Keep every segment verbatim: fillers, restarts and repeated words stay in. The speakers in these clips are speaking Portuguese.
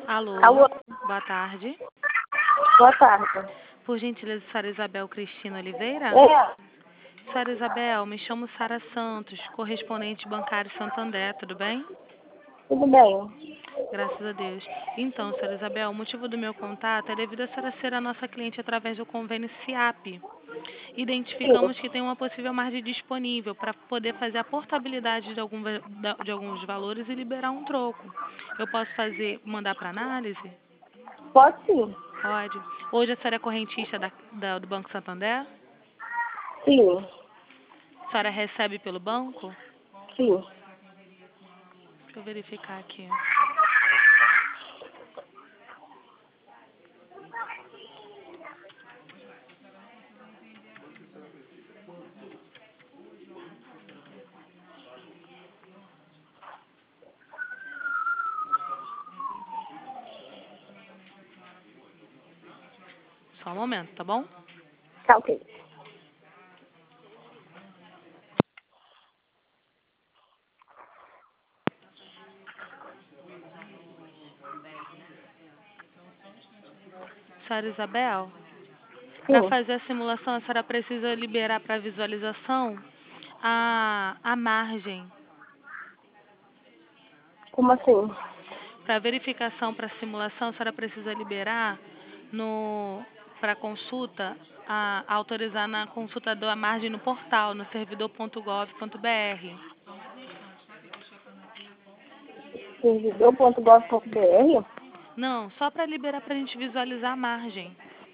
Alô, Alô, boa tarde. boa tarde. Por gentileza, Sara Isabel Cristina Oliveira? É, Sara Isabel, me chamo Sara Santos, correspondente bancário Santander, tudo bem? tudo bem. Graças a Deus. Então, Sara Isabel, o motivo do meu contato é devido a senhora ser a nossa cliente através do convênio SIAP. Identificamos Sim, que tem uma possível margem disponível para poder fazer a portabilidade de, algum, va- da- de alguns valores e liberar um troco. Eu posso fazer, mandar para análise? pode sim. Pode. Hoje a senhora é correntista da, da- do Banco Santander? Sim, A senhora recebe pelo banco? sim. Deixa eu verificar aqui. Só um momento, tá bom? Tá ok. Senhora Isabel, para Sim, fazer a simulação, a senhora precisa liberar para visualização a, a margem. como assim? Para verificação, para simulação, a senhora precisa liberar no para consulta, a, autorizar na consulta da margem no portal, no servidor ponto gov ponto br. servidor ponto gov ponto br? Não, só para liberar para a gente visualizar a margem.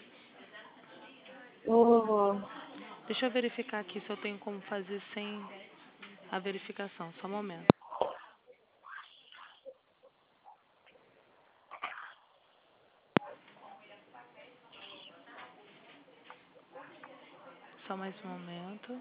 Hum, Deixa eu verificar aqui se eu tenho como fazer sem a verificação. Só um momento. Só mais um momento.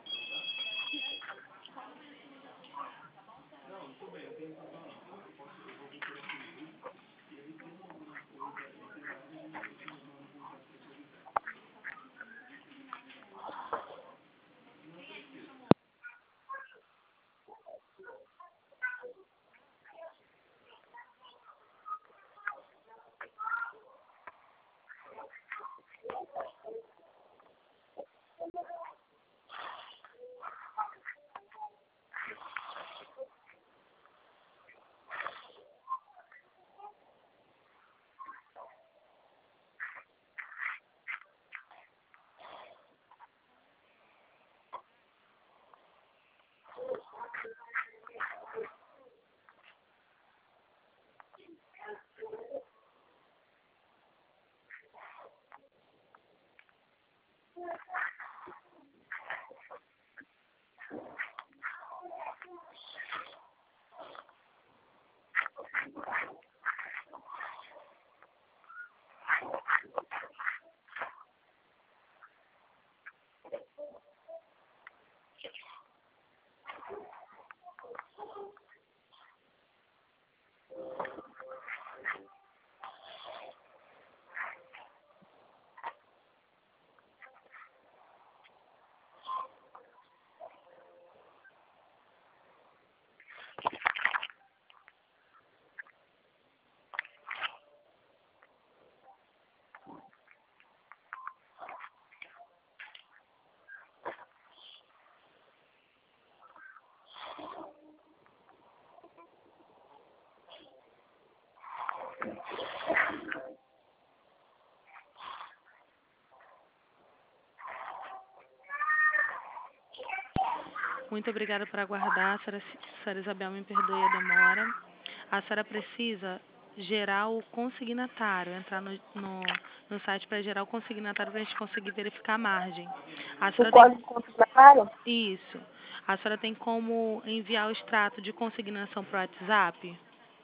Muito obrigada por aguardar. A senhora, a senhora Isabel, me perdoe a demora. A senhora precisa gerar o consignatário, entrar no, no, no site para gerar o consignatário para a gente conseguir verificar a margem. A o senhora tem código consignatário? isso. A senhora tem como enviar o extrato de consignação para o WhatsApp?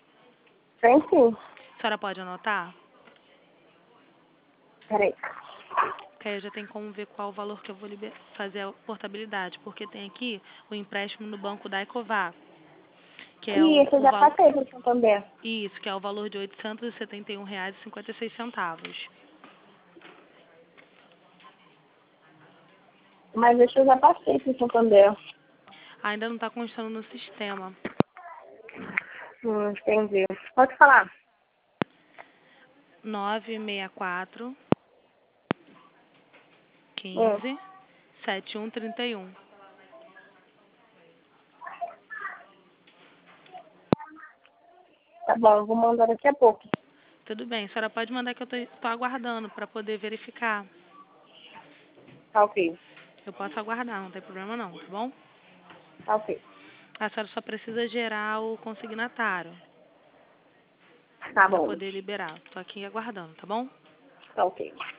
Tem sim. A senhora pode anotar? Peraí. Que aí eu já tenho como ver qual o valor que eu vou liber- fazer a portabilidade, porque tem aqui o empréstimo no banco da Ecovar, que é E o, esse eu o já valor. passei para Santander. Isso, que é o valor de oitocentos e setenta e um reais e cinquenta e seis centavos. Mas esse eu já passei para Santander. Ainda não está constando no sistema. Hum, entendi. Pode falar. nove seis quatro, Hum. quinze, setenta e um, trinta e um. Tá bom, eu vou mandar daqui a pouco. Tudo bem, a senhora pode mandar que eu estou aguardando para poder verificar. Tá ok. Eu posso aguardar, não tem problema não, tá bom? Tá ok. A senhora só precisa gerar o consignatário Tá para bom. poder liberar. Estou aqui aguardando, tá bom? Tá ok.